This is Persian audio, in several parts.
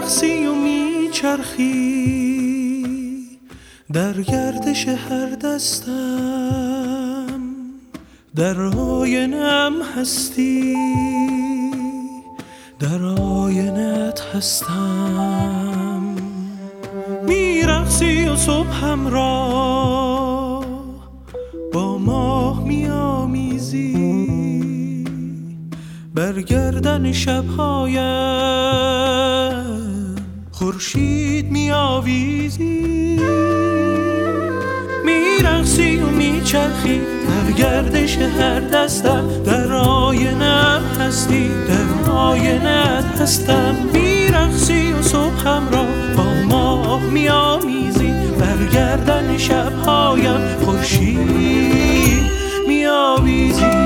میرقصی و میچرخی در گردش هر دستم، در آینم هستی، در آینت هستم. میرقصی و صبحم را با ماه میامیزی، بر گردن شبهایم خورشید میآویزی. میرقصی و میچرخی در گردش هر دستم، در آینم هستی، در آینت هستم. میرقصی و صبحم را با ماه میآمیزی، بر گردن شبهایم خورشید میآویزی.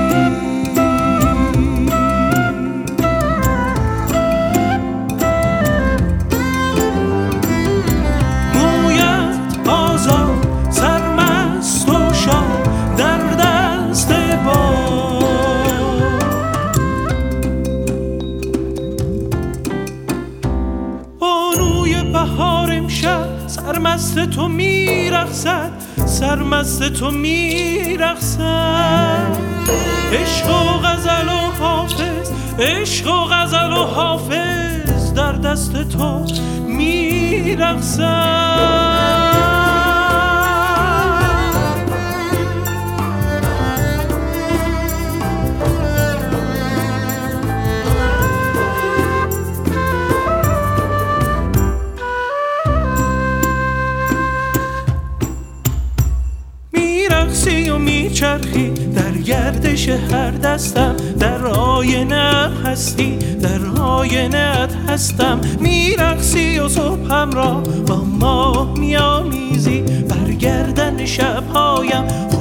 بهار امشب سرمست تو میرقصد، سرمست تو میرقصد. عشق و غزل و حافظ، عشق و غزل و حافظ در دست تو میرقصد. میرقصی و میچرخی در گردش هر دستم، در آینه هستی، در آینت هستم. میرقصی و صبحم را با ماه میآمیزی، بر گردن شبهایم